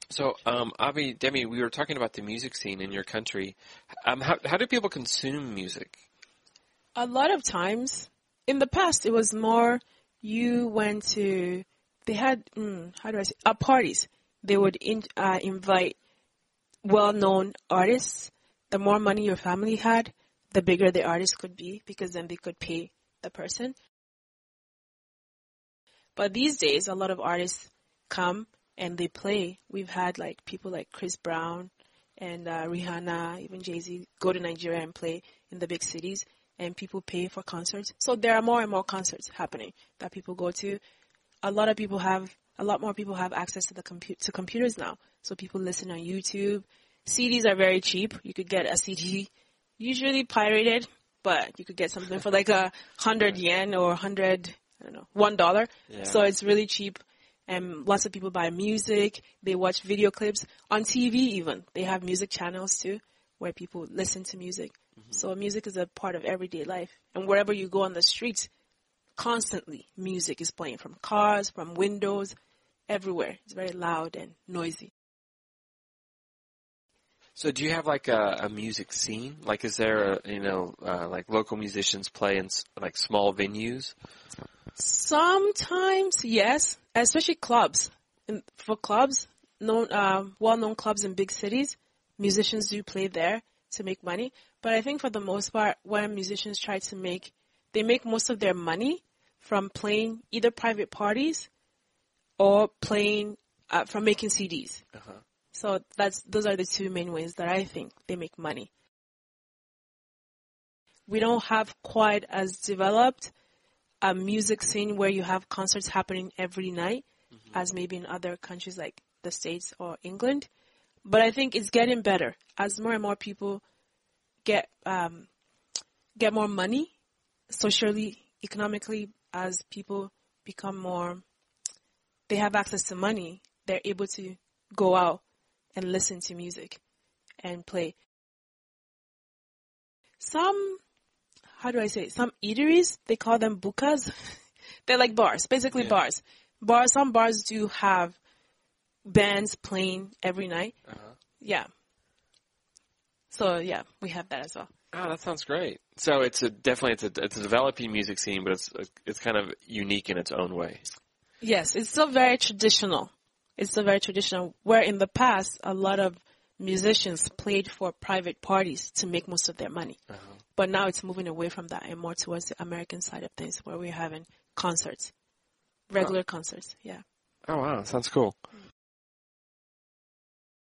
So, Avi, Demi, we were talking about the music scene in your country. How do people consume music? A lot of times, in the past, it was more you went to, they had, how do I say, parties. They would invite well-known artists. The more money your family had, the bigger the artist could be because then they could pay the person. But these days, a lot of artists come and they play. We've had like people like Chris Brown and Rihanna, even Jay-Z, go to Nigeria and play in the big cities, and people pay for concerts. So there are more and more concerts happening that people go to. A lot more people have access to to computers now. So people listen on YouTube. CDs are very cheap. You could get a CD, usually pirated, but you could get something for like 100 yen or $1. Yeah. So it's really cheap. And lots of people buy music. They watch video clips on TV even. They have music channels too where people listen to music. Mm-hmm. So music is a part of everyday life. And wherever you go on the streets, constantly music is playing from cars, from windows, everywhere. It's very loud and noisy. So do you have like a music scene? Like is there like local musicians play in like small venues? Sometimes, yes, especially clubs. For clubs, well-known clubs in big cities, musicians do play there to make money. But I think for the most part, when musicians try to they make most of their money from playing either private parties or playing from making CDs. Uh-huh. So those are the two main ways that I think they make money. We don't have quite as developed a music scene where you have concerts happening every night as maybe in other countries like the States or England. But I think it's getting better as more and more people get more money socially, economically, as people become more, they have access to money, they're able to go out and listen to music and play. Some eateries, they call them bukas. They're like bars, basically bars. Some bars do have bands playing every night. Uh-huh. Yeah. So yeah, we have that as well. Oh, that sounds great. So it's a developing music scene, but it's kind of unique in its own way. Yes, it's still very traditional. Where in the past, a lot of musicians played for private parties to make most of their money. Uh-huh. But now it's moving away from that and more towards the American side of things where we're having concerts, regular concerts. Yeah. Oh, wow. Sounds cool. Mm-hmm.